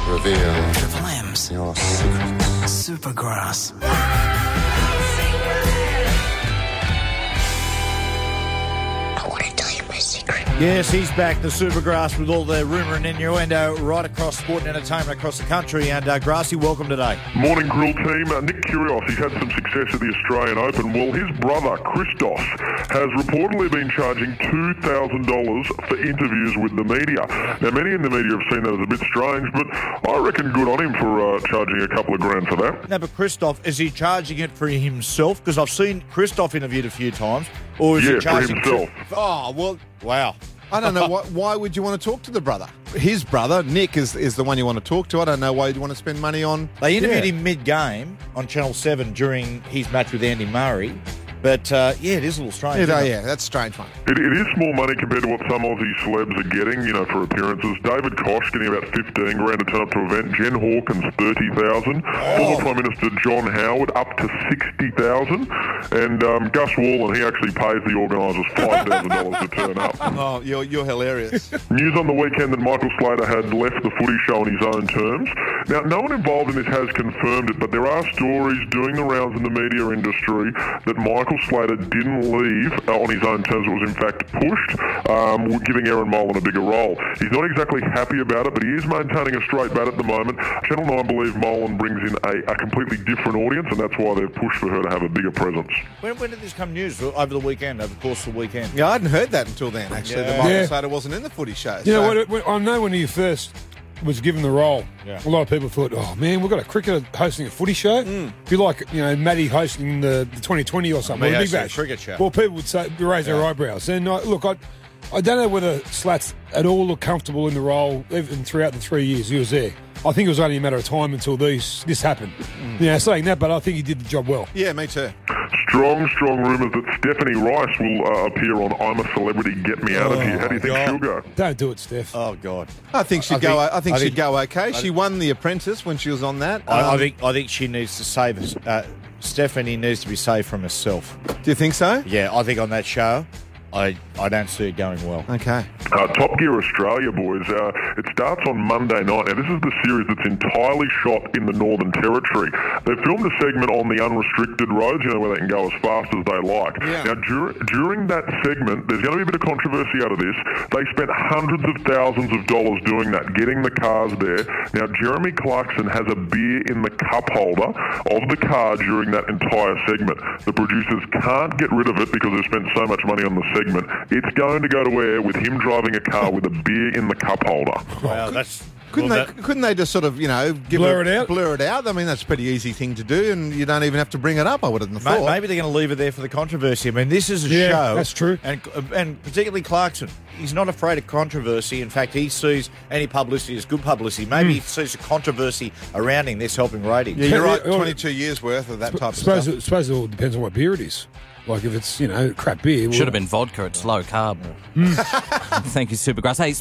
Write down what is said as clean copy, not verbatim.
Reveal Triple M's your secret. Supergrass. I want to tell you my secret. Yes, he's back, the Supergrass, with all the rumour and innuendo right across sport and entertainment across the country. And Grassy, welcome today. Morning, Grill team. Nick Kyrgios, he's had some success at the Australian Open. Well, his brother, Christos, has reportedly been charging $2,000 for interviews with the media. Now, many in the media have seen that as a bit strange, but I reckon good on him for charging a couple of grand for that. Now, but Christoph, is he charging it for himself? Because I've seen Christoph interviewed a few times. Or is he Yeah, for charging himself. Oh, well, wow. I don't know why would you want to talk to the brother? His brother, Nick, is the one you want to talk to. I don't know why you'd want to spend money on. They interviewed him mid-game on Channel 7 during his match with Andy Murray. But, it is a little strange. Yeah, that's a strange one. It is small money compared to what some Aussie celebs are getting, for appearances. David Koch getting about 15 grand to turn up to an event. Jen Hawkins, 30,000. Former Prime Minister John Howard, up to 60,000. And Gus Wallen, he actually pays the organisers $5,000 to turn up. Oh, you're hilarious. News on the weekend that Michael Slater had left the footy show on his own terms. Now, no one involved in this has confirmed it, but there are stories doing the rounds in the media industry that Michael Slater didn't leave on his own terms. It was in fact pushed, giving Aaron Molan a bigger role. He's not exactly happy about it, but he is maintaining a straight bat at the moment. Channel 9 believe Molan brings in a completely different audience, and that's why they've pushed for her to have a bigger presence. When did this come news? Over the weekend, over the course of the weekend? Yeah, I hadn't heard that until then, actually, that Michael Slater wasn't in the footy show. You know what? I know when he first was given the role, a lot of people thought, oh, man, we've got a cricketer hosting a footy show. It'd be like, Matty hosting the 2020 or something. Or Big Bash. Cricket show. Well, people would say, raise their eyebrows. And look, I don't know whether Slats at all looked comfortable in the role, even throughout the 3 years he was there. I think it was only a matter of time until this happened. Saying that, but I think he did the job well. Yeah, me too. Strong rumours that Stephanie Rice will appear on I'm a Celebrity, Get Me Out of Here. How do you think she'll go? Don't do it, Steph. Oh, God. I think she'd go. I think she'd go okay. She won The Apprentice when she was on that. I think she needs to save us. Stephanie needs to be saved from herself. Do you think so? Yeah, I think on that show, I don't see it going well. Okay. Top Gear Australia, boys. It starts on Monday night. Now, this is the series that's entirely shot in the Northern Territory. They filmed a segment on the unrestricted roads, where they can go as fast as they like. Yeah. Now, during that segment, there's going to be a bit of controversy out of this. They spent hundreds of thousands of dollars doing that, getting the cars there. Now, Jeremy Clarkson has a beer in the cup holder of the car during that entire segment. The producers can't get rid of it because they've spent so much money on the segment. It's going to go to air with him driving a car with a beer in the cup holder. Wow, that's... Couldn't they just sort of, Blur it out? Blur it out? I mean, that's a pretty easy thing to do, and you don't even have to bring it up, I would have thought. Maybe they're going to leave it there for the controversy. I mean, this is a show. Yeah, that's true. And particularly Clarkson, he's not afraid of controversy. In fact, he sees any publicity as good publicity. Maybe he sees the controversy around him. That's helping ratings. Yeah, you're right. 22 years worth of that type of stuff. I suppose it all depends on what beer it is. Like if it's, crap beer. Should have been vodka. It's low carb. Thank you, Supergrass. Hey,